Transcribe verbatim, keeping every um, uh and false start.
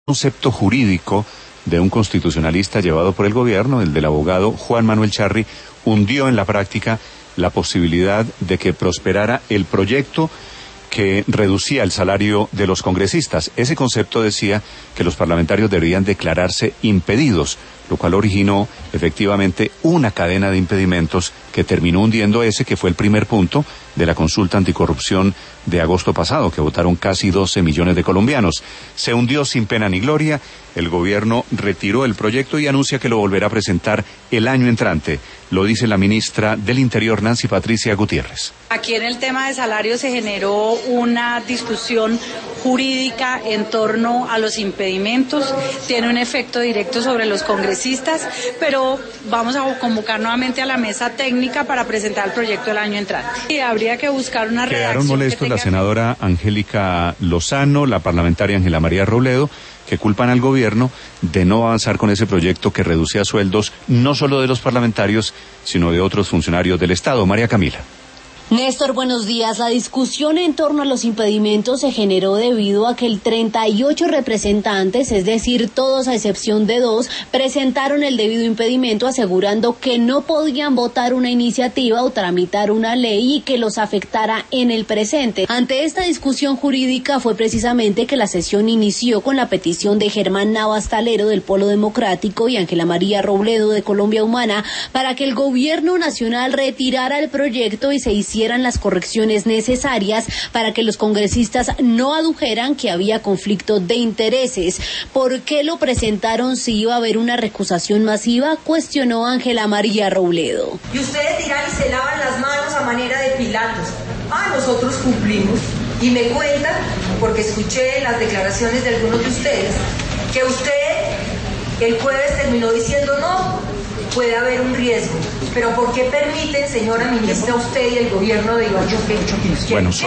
concepto jurídico de un constitucionalista llevado por el gobierno, el del abogado Juan Manuel Charri, hundió en la práctica la posibilidad de que prosperara el proyecto que reducía el salario de los congresistas. Ese concepto decía que los parlamentarios deberían declararse impedidos, lo cual originó efectivamente una cadena de impedimentos que terminó hundiendo ese que fue el primer punto de la consulta anticorrupción de agosto pasado, que votaron casi doce millones de colombianos. Se hundió sin pena ni gloria, el gobierno retiró el proyecto y anuncia que lo volverá a presentar el año entrante. Lo dice la ministra del Interior, Nancy Patricia Gutiérrez. Aquí en el tema de salario se generó una discusión jurídica en torno a los impedimentos, tiene un efecto directo sobre los congresistas, pero vamos a convocar nuevamente a la mesa técnica para presentar el proyecto el año entrante. Y habría que buscar una redacción. Quedaron molestos la senadora Angélica Lozano, la parlamentaria Ángela María Robledo, que culpan al gobierno de no avanzar con ese proyecto que reducía sueldos no solo de los parlamentarios, sino de otros funcionarios del Estado. María Camila. Néstor, buenos días. La discusión en torno a los impedimentos se generó debido a que el treinta y ocho representantes, es decir, todos a excepción de dos, presentaron el debido impedimento asegurando que no podían votar una iniciativa o tramitar una ley y que los afectara en el presente. Ante esta discusión jurídica fue precisamente que la sesión inició con la petición de Germán Navas Talero del Polo Democrático y Ángela María Robledo de Colombia Humana para que el gobierno nacional retirara el proyecto y se hiciera las correcciones necesarias para que los congresistas no adujeran que había conflicto de intereses. ¿Por qué lo presentaron si iba a haber una recusación masiva? Cuestionó Ángela María Robledo. Y ustedes dirán y se lavan las manos a manera de Pilatos. Ah, nosotros cumplimos. Y me cuentan, porque escuché las declaraciones de algunos de ustedes, que usted el jueves terminó diciendo no, puede haber un riesgo. Pero ¿por qué permiten, señora ministra, usted y el gobierno de Iván Duque? Bueno,